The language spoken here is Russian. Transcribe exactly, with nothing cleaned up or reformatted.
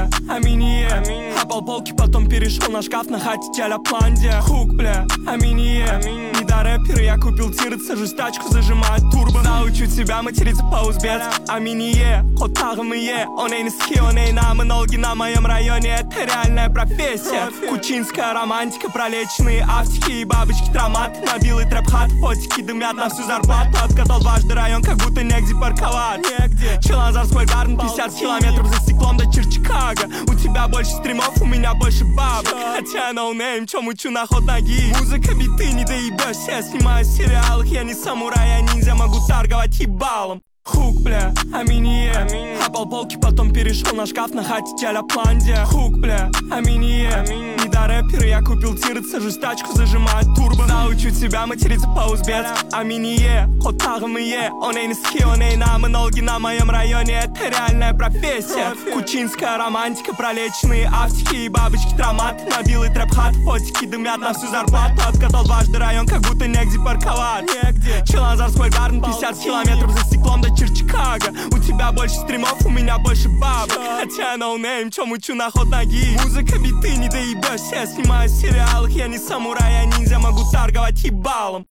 бля, аминие. Обал полки, потом перешел на шкаф, на хате тяля планде. Хук, бля, аминие. Не до рэпера, я купил тиры, сажусь тачку, зажимаю турбо. Научу тебя материться по-узбецки. Аминие, ход тагмые. Он эй ниски, он эй намы, на моем районе, это реальная профессия. Кучинская романтика, пролеченные автики и бабочки травмат. Мобилы трэп-хат, фотики дымят на всю зарплату. Откатал дважды район, как будто негде парковать. Челанзарский гарден, пятьдесят километров за стеклом до Чикаго. У тебя больше стримов, у меня больше бабок. Хотя ноунейм, чё мучу на ход ноги. Музыка, биты, не доебёшься. Я снимаю сериалы, я не самурай, я ниндзя, могу торговать ебалом. Хук, бля, аминие. Обал полки, потом перешел на шкаф, на хате тяля планде. Хук, бля, аминие. Не до рэпера, я купил тиры, сажусь тачку, зажимаю турбо. Научу тебя материться по-узбецки. Аминие, ход тагмые. Он эй ниски, он эй намы, на моем районе, это реальная профессия. Кучинская романтика, пролеченные автики и бабочки травмат. Мобилы трэп-хат, фотики дымят на всю зарплату. Откатал дважды район, как будто негде парковать. Челанзарский гарден, пятьдесят километров за стеклом до Чикаго. У тебя больше стримов, у меня больше бабок. Хотя ноунейм, чё мучу на ход ноги. Музыка, биты, не доебёшься. Я снимаю сериалы, я не самурай, я ниндзя, могу торговать ебалом.